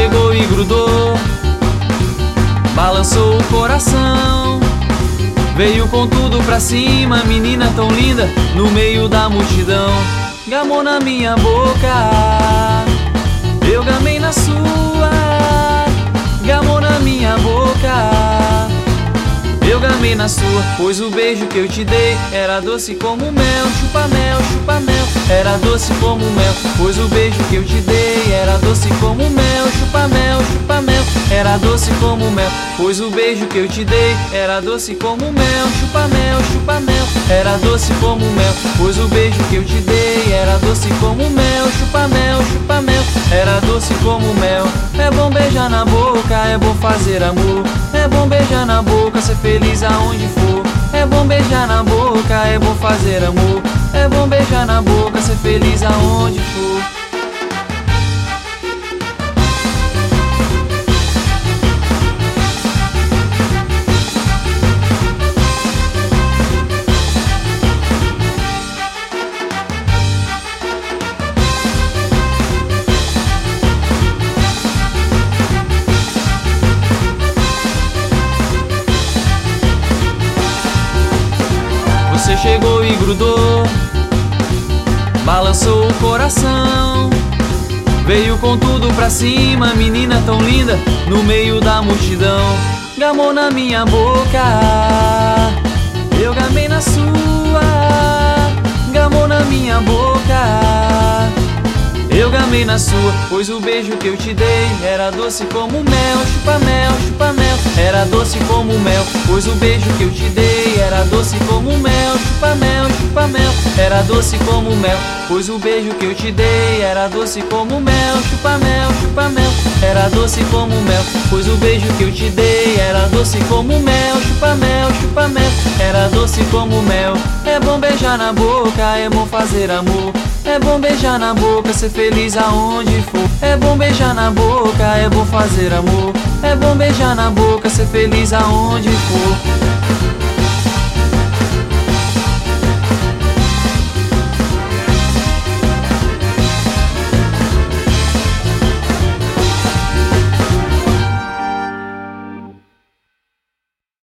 chegou e grudou, balançou o coração, veio com tudo pra cima, menina tão linda, no meio da multidão. Gamou na minha boca, eu gamei na sua. Gamou na minha boca, eu gamei na sua. Pois o beijo que eu te dei era doce como mel, chupa mel, chupa mel. Era doce como mel. Pois o beijo que eu te dei era doce como mel, chupa mel, chupa mel. Era doce como mel. Pois o beijo que eu te dei era doce como mel, chupa mel, chupa mel. Era doce como mel. Pois o beijo que eu te dei era doce como mel, chupa mel, chupa mel. Era doce como mel. É bom beijar na boca, é bom fazer amor. É bom beijar na boca, ser feliz aonde for. É bom beijar na boca, é bom fazer amor. É bom beijar na boca, ser feliz aonde for. Você chegou e grudou, balançou o coração, veio com tudo pra cima, menina tão linda, no meio da multidão. Gamou na minha boca, eu gamei na sua. Gamou na minha boca, eu gamei na sua. Pois o beijo que eu te dei era doce como mel, chupa mel, chupa mel. Era doce como mel. Pois o beijo que eu te dei era doce como mel, chupa mel, chupa mel. Era doce como mel. Pois o beijo que eu te dei era doce como mel, chupa mel, chupa mel. Era doce como mel. Pois o beijo que eu te dei era doce como mel, chupa mel, chupa mel. Era doce como mel. É bom beijar na boca, é bom fazer amor. É bom beijar na boca, ser feliz aonde for. É bom beijar na boca, é bom fazer amor. É bom beijar na boca, ser feliz aonde for.